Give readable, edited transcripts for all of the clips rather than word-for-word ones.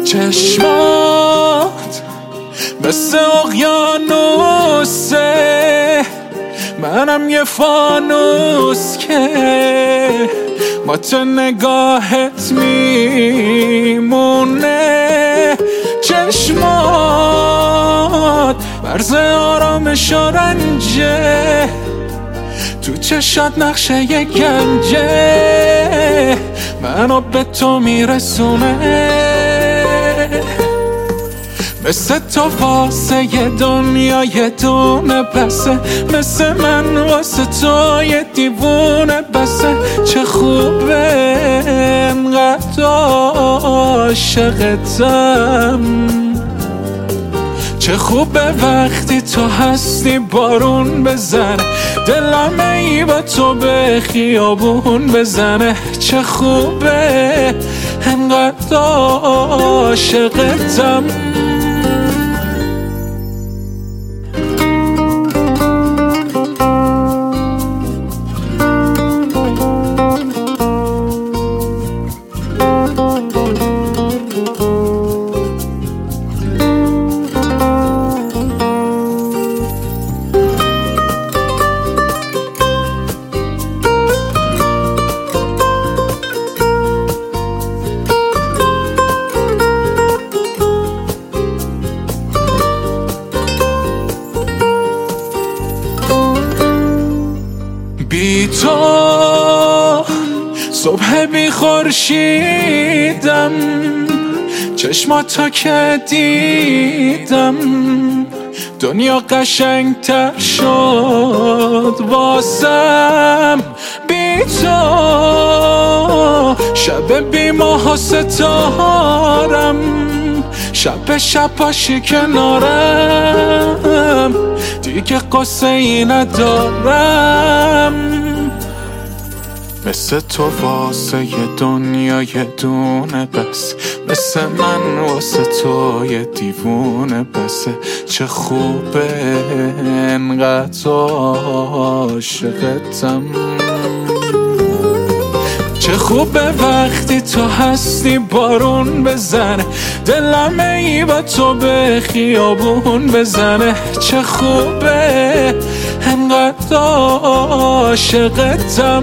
چشمات مثل اقیانوسه، منم یه فانوس که با تو نگاهت میمونه. چشمات مرز آرامش و رنجه، تو چشات نقشه ی گنجه، منو به تو میرسونه. مثل تو واسه یه دنیا یه دونه بسه، مثل من واسه تو یه دیوونه بسه. چه خوبه انقدر عاشقتم، چه خوبه وقتی تو هستی بارون بزنه، دلم ای با تو به خیابون بزنه. چه خوبه انقدر عاشقتم. بی تو صبح بی خورشیدم، چشماتو که دیدم دنیا قشنگتر شد واسم. بی تو شب بی ماه و ستارم، شب شب باشی کنارم، دیگه قصه ای ندارم. مثل تو واسه یه دنیا یه دونه بس، مثل من واسه تو یه دیوونه بسه. چه خوبه انقدر عاشقتم، چه خوبه وقتی تو هستی بارون بزنه، دلم ای با تو به خیابون بزنه. چه خوبه انقدر عاشقتم.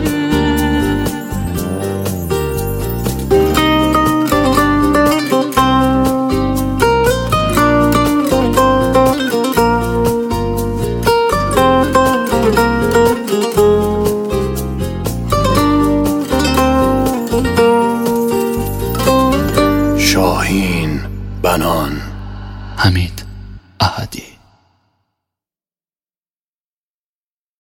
شاهین بنان، حمید احدی.